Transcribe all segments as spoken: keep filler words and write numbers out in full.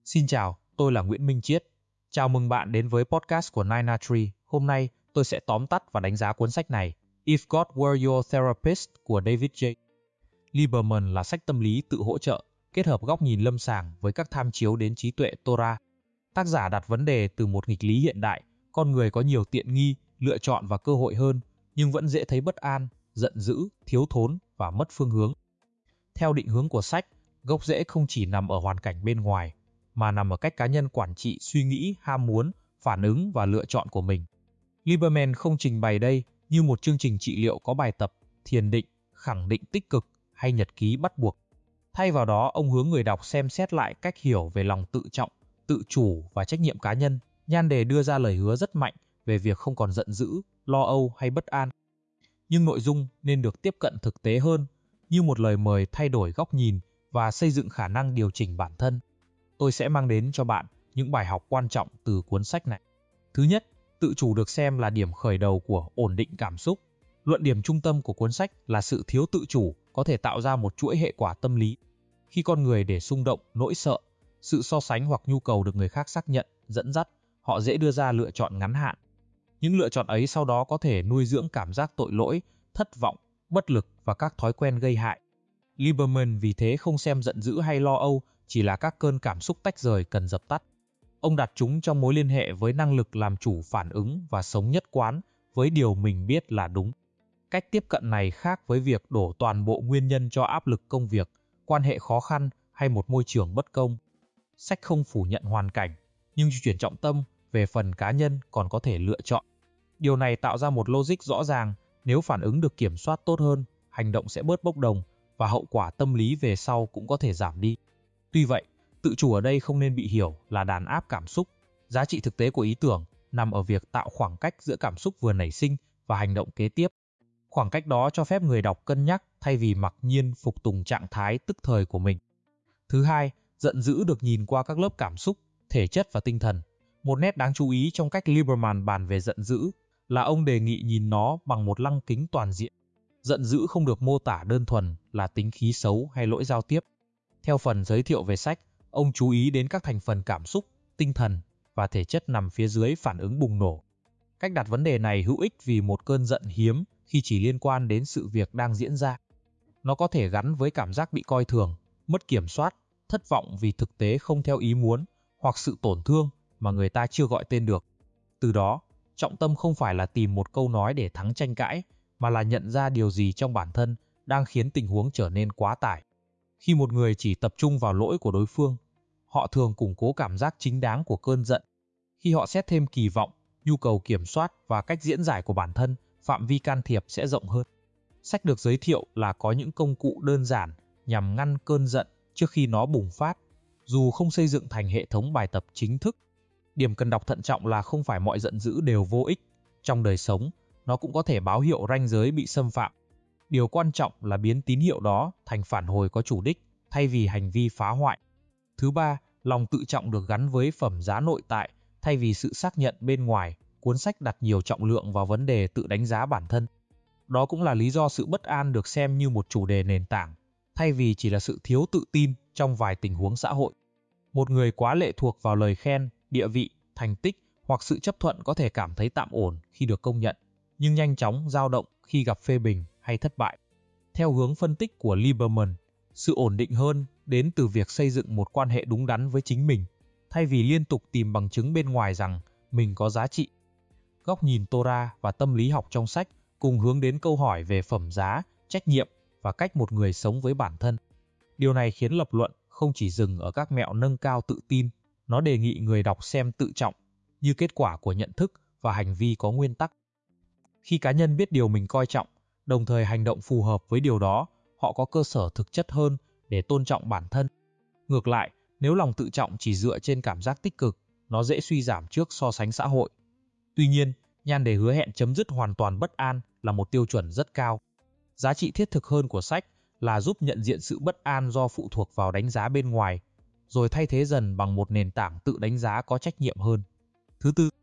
Xin chào, tôi là Nguyễn Minh Chiết. Chào mừng bạn đến với podcast của Nine Tree. Hôm nay, tôi sẽ tóm tắt và đánh giá cuốn sách này, If God Were Your Therapist của David J. Lieberman là sách tâm lý tự hỗ trợ, kết hợp góc nhìn lâm sàng với các tham chiếu đến trí tuệ Torah. Tác giả đặt vấn đề từ một nghịch lý hiện đại, con người có nhiều tiện nghi, lựa chọn và cơ hội hơn, nhưng vẫn dễ thấy bất an, giận dữ, thiếu thốn và mất phương hướng. Theo định hướng của sách, gốc rễ không chỉ nằm ở hoàn cảnh bên ngoài, mà nằm ở cách cá nhân quản trị suy nghĩ, ham muốn, phản ứng và lựa chọn của mình. Lieberman không trình bày đây như một chương trình trị liệu có bài tập, thiền định, khẳng định tích cực hay nhật ký bắt buộc. Thay vào đó, ông hướng người đọc xem xét lại cách hiểu về lòng tự trọng, tự chủ và trách nhiệm cá nhân. Nhan đề đưa ra lời hứa rất mạnh về việc không còn giận dữ, lo âu hay bất an. Nhưng nội dung nên được tiếp cận thực tế hơn, như một lời mời thay đổi góc nhìn và xây dựng khả năng điều chỉnh bản thân. Tôi sẽ mang đến cho bạn những bài học quan trọng từ cuốn sách này. Thứ nhất, tự chủ được xem là điểm khởi đầu của ổn định cảm xúc. Luận điểm trung tâm của cuốn sách là sự thiếu tự chủ có thể tạo ra một chuỗi hệ quả tâm lý. Khi con người để xung động, nỗi sợ, sự so sánh hoặc nhu cầu được người khác xác nhận, dẫn dắt, họ dễ đưa ra lựa chọn ngắn hạn. Những lựa chọn ấy sau đó có thể nuôi dưỡng cảm giác tội lỗi, thất vọng, bất lực và các thói quen gây hại. Lieberman vì thế không xem giận dữ hay lo âu chỉ là các cơn cảm xúc tách rời cần dập tắt. Ông đặt chúng trong mối liên hệ với năng lực làm chủ phản ứng và sống nhất quán với điều mình biết là đúng. Cách tiếp cận này khác với việc đổ toàn bộ nguyên nhân cho áp lực công việc, quan hệ khó khăn hay một môi trường bất công. Sách không phủ nhận hoàn cảnh, nhưng chuyển trọng tâm về phần cá nhân còn có thể lựa chọn. Điều này tạo ra một logic rõ ràng, nếu phản ứng được kiểm soát tốt hơn, hành động sẽ bớt bốc đồng và hậu quả tâm lý về sau cũng có thể giảm đi. Tuy vậy, tự chủ ở đây không nên bị hiểu là đàn áp cảm xúc. Giá trị thực tế của ý tưởng nằm ở việc tạo khoảng cách giữa cảm xúc vừa nảy sinh và hành động kế tiếp. Khoảng cách đó cho phép người đọc cân nhắc thay vì mặc nhiên phục tùng trạng thái tức thời của mình. Thứ hai, giận dữ được nhìn qua các lớp cảm xúc, thể chất và tinh thần. Một nét đáng chú ý trong cách Lieberman bàn về giận dữ là ông đề nghị nhìn nó bằng một lăng kính toàn diện. Giận dữ không được mô tả đơn thuần là tính khí xấu hay lỗi giao tiếp. Theo phần giới thiệu về sách, ông chú ý đến các thành phần cảm xúc, tinh thần và thể chất nằm phía dưới phản ứng bùng nổ. Cách đặt vấn đề này hữu ích vì một cơn giận hiếm khi chỉ liên quan đến sự việc đang diễn ra. Nó có thể gắn với cảm giác bị coi thường, mất kiểm soát, thất vọng vì thực tế không theo ý muốn hoặc sự tổn thương mà người ta chưa gọi tên được. Từ đó, trọng tâm không phải là tìm một câu nói để thắng tranh cãi, mà là nhận ra điều gì trong bản thân đang khiến tình huống trở nên quá tải. Khi một người chỉ tập trung vào lỗi của đối phương, họ thường củng cố cảm giác chính đáng của cơn giận. Khi họ xét thêm kỳ vọng, nhu cầu kiểm soát và cách diễn giải của bản thân, phạm vi can thiệp sẽ rộng hơn. Sách được giới thiệu là có những công cụ đơn giản nhằm ngăn cơn giận trước khi nó bùng phát, dù không xây dựng thành hệ thống bài tập chính thức. Điểm cần đọc thận trọng là không phải mọi giận dữ đều vô ích. Trong đời sống, nó cũng có thể báo hiệu ranh giới bị xâm phạm. Điều quan trọng là biến tín hiệu đó thành phản hồi có chủ đích, thay vì hành vi phá hoại. Thứ ba, lòng tự trọng được gắn với phẩm giá nội tại, thay vì sự xác nhận bên ngoài. Cuốn sách đặt nhiều trọng lượng vào vấn đề tự đánh giá bản thân. Đó cũng là lý do sự bất an được xem như một chủ đề nền tảng, thay vì chỉ là sự thiếu tự tin trong vài tình huống xã hội. Một người quá lệ thuộc vào lời khen, địa vị, thành tích hoặc sự chấp thuận có thể cảm thấy tạm ổn khi được công nhận, nhưng nhanh chóng dao động khi gặp phê bình hay thất bại. Theo hướng phân tích của Lieberman, sự ổn định hơn đến từ việc xây dựng một quan hệ đúng đắn với chính mình, thay vì liên tục tìm bằng chứng bên ngoài rằng mình có giá trị. Góc nhìn Torah và tâm lý học trong sách cùng hướng đến câu hỏi về phẩm giá, trách nhiệm và cách một người sống với bản thân. Điều này khiến lập luận không chỉ dừng ở các mẹo nâng cao tự tin, nó đề nghị người đọc xem tự trọng như kết quả của nhận thức và hành vi có nguyên tắc. Khi cá nhân biết điều mình coi trọng, đồng thời hành động phù hợp với điều đó, họ có cơ sở thực chất hơn để tôn trọng bản thân. Ngược lại, nếu lòng tự trọng chỉ dựa trên cảm giác tích cực, nó dễ suy giảm trước so sánh xã hội. Tuy nhiên, nhan đề hứa hẹn chấm dứt hoàn toàn bất an là một tiêu chuẩn rất cao. Giá trị thiết thực hơn của sách là giúp nhận diện sự bất an do phụ thuộc vào đánh giá bên ngoài, rồi thay thế dần bằng một nền tảng tự đánh giá có trách nhiệm hơn. Thứ tư,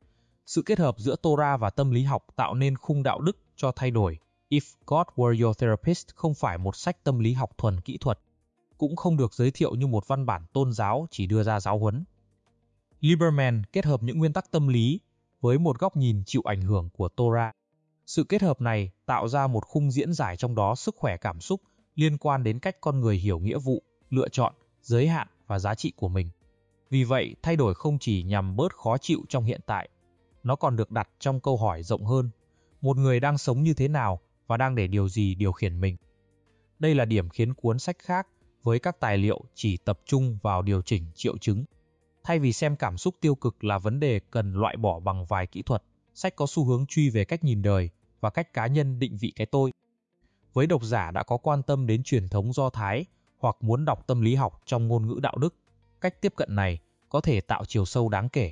sự kết hợp giữa Torah và tâm lý học tạo nên khung đạo đức cho thay đổi. If God Were Your Therapist không phải một sách tâm lý học thuần kỹ thuật. cũng không được giới thiệu như một văn bản tôn giáo chỉ đưa ra giáo huấn. Lieberman kết hợp những nguyên tắc tâm lý với một góc nhìn chịu ảnh hưởng của Torah. Sự kết hợp này tạo ra một khung diễn giải trong đó sức khỏe cảm xúc liên quan đến cách con người hiểu nghĩa vụ, lựa chọn, giới hạn và giá trị của mình. Vì vậy, thay đổi không chỉ nhằm bớt khó chịu trong hiện tại, nó còn được đặt trong câu hỏi rộng hơn. Một người đang sống như thế nào và đang để điều gì điều khiển mình? Đây là điểm khiến cuốn sách khác với các tài liệu chỉ tập trung vào điều chỉnh triệu chứng. Thay vì xem cảm xúc tiêu cực là vấn đề cần loại bỏ bằng vài kỹ thuật, sách có xu hướng truy về cách nhìn đời và cách cá nhân định vị cái tôi. Với độc giả đã có quan tâm đến truyền thống Do Thái hoặc muốn đọc tâm lý học trong ngôn ngữ đạo đức, cách tiếp cận này có thể tạo chiều sâu đáng kể.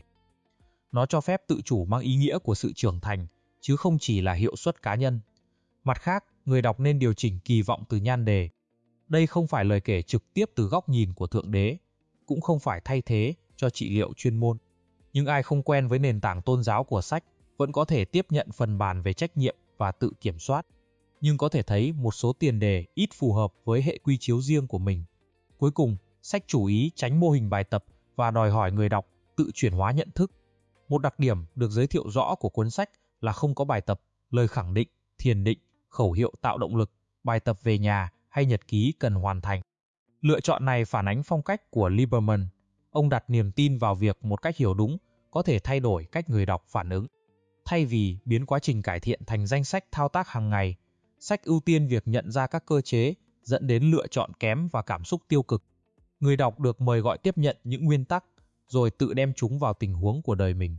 Nó cho phép tự chủ mang ý nghĩa của sự trưởng thành, chứ không chỉ là hiệu suất cá nhân. Mặt khác, người đọc nên điều chỉnh kỳ vọng từ nhan đề. Đây không phải lời kể trực tiếp từ góc nhìn của Thượng Đế, cũng không phải thay thế cho trị liệu chuyên môn. Nhưng ai không quen với nền tảng tôn giáo của sách vẫn có thể tiếp nhận phần bàn về trách nhiệm và tự kiểm soát. Nhưng có thể thấy một số tiền đề ít phù hợp với hệ quy chiếu riêng của mình. Cuối cùng, sách chủ ý tránh mô hình bài tập và đòi hỏi người đọc tự chuyển hóa nhận thức. Một đặc điểm được giới thiệu rõ của cuốn sách là không có bài tập, lời khẳng định, thiền định, khẩu hiệu tạo động lực, bài tập về nhà hay nhật ký cần hoàn thành. Lựa chọn này phản ánh phong cách của Lieberman. Ông đặt niềm tin vào việc một cách hiểu đúng có thể thay đổi cách người đọc phản ứng. Thay vì biến quá trình cải thiện thành danh sách thao tác hàng ngày, sách ưu tiên việc nhận ra các cơ chế dẫn đến lựa chọn kém và cảm xúc tiêu cực. Người đọc được mời gọi tiếp nhận những nguyên tắc, rồi tự đem chúng vào tình huống của đời mình.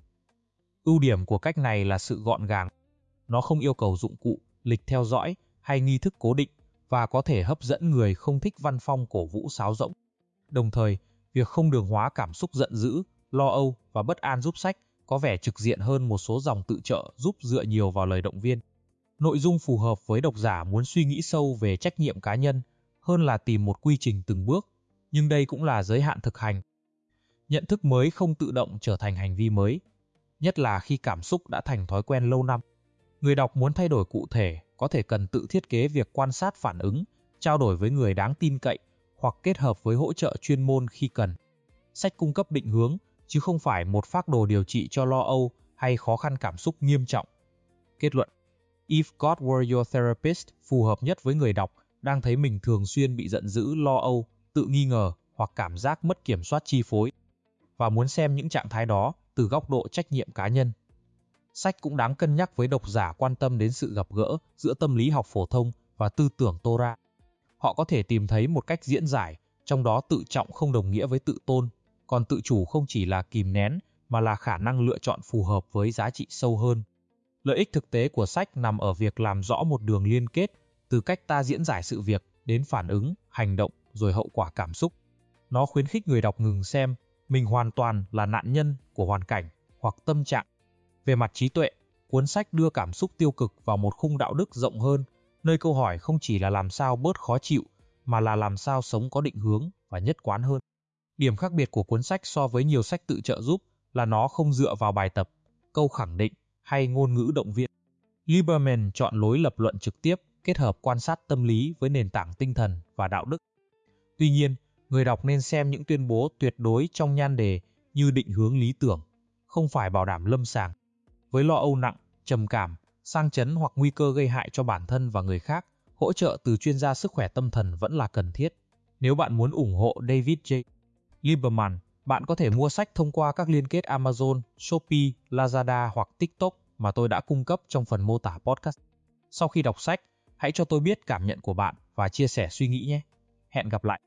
Ưu điểm của cách này là sự gọn gàng. Nó không yêu cầu dụng cụ, lịch theo dõi hay nghi thức cố định và có thể hấp dẫn người không thích văn phong cổ vũ sáo rỗng. Đồng thời, việc không đường hóa cảm xúc giận dữ, lo âu và bất an giúp sách có vẻ trực diện hơn một số dòng tự trợ giúp dựa nhiều vào lời động viên. Nội dung phù hợp với độc giả muốn suy nghĩ sâu về trách nhiệm cá nhân hơn là tìm một quy trình từng bước, nhưng đây cũng là giới hạn thực hành. Nhận thức mới không tự động trở thành hành vi mới, nhất là khi cảm xúc đã thành thói quen lâu năm. Người đọc muốn thay đổi cụ thể có thể cần tự thiết kế việc quan sát phản ứng, trao đổi với người đáng tin cậy hoặc kết hợp với hỗ trợ chuyên môn khi cần. Sách cung cấp định hướng, chứ không phải một phác đồ điều trị cho lo âu hay khó khăn cảm xúc nghiêm trọng. Kết luận: If God Were Your Therapist phù hợp nhất với người đọc đang thấy mình thường xuyên bị giận dữ, lo âu, tự nghi ngờ hoặc cảm giác mất kiểm soát chi phối, và muốn xem những trạng thái đó từ góc độ trách nhiệm cá nhân. Sách cũng đáng cân nhắc với độc giả quan tâm đến sự gặp gỡ giữa tâm lý học phổ thông và tư tưởng Torah. Họ có thể tìm thấy một cách diễn giải, trong đó tự trọng không đồng nghĩa với tự tôn, còn tự chủ không chỉ là kìm nén mà là khả năng lựa chọn phù hợp với giá trị sâu hơn. Lợi ích thực tế của sách nằm ở việc làm rõ một đường liên kết từ cách ta diễn giải sự việc đến phản ứng, hành động rồi hậu quả cảm xúc. Nó khuyến khích người đọc ngừng xem mình hoàn toàn là nạn nhân của hoàn cảnh hoặc tâm trạng. Về mặt trí tuệ, cuốn sách đưa cảm xúc tiêu cực vào một khung đạo đức rộng hơn, nơi câu hỏi không chỉ là làm sao bớt khó chịu, mà là làm sao sống có định hướng và nhất quán hơn. Điểm khác biệt của cuốn sách so với nhiều sách tự trợ giúp là nó không dựa vào bài tập, câu khẳng định hay ngôn ngữ động viên. Lieberman chọn lối lập luận trực tiếp, kết hợp quan sát tâm lý với nền tảng tinh thần và đạo đức. Tuy nhiên, người đọc nên xem những tuyên bố tuyệt đối trong nhan đề như định hướng lý tưởng, không phải bảo đảm lâm sàng. Với lo âu nặng, trầm cảm, sang chấn hoặc nguy cơ gây hại cho bản thân và người khác, hỗ trợ từ chuyên gia sức khỏe tâm thần vẫn là cần thiết. Nếu bạn muốn ủng hộ David J. Lieberman, bạn có thể mua sách thông qua các liên kết Amazon, Shopee, Lazada hoặc TikTok mà tôi đã cung cấp trong phần mô tả podcast. Sau khi đọc sách, hãy cho tôi biết cảm nhận của bạn và chia sẻ suy nghĩ nhé. Hẹn gặp lại!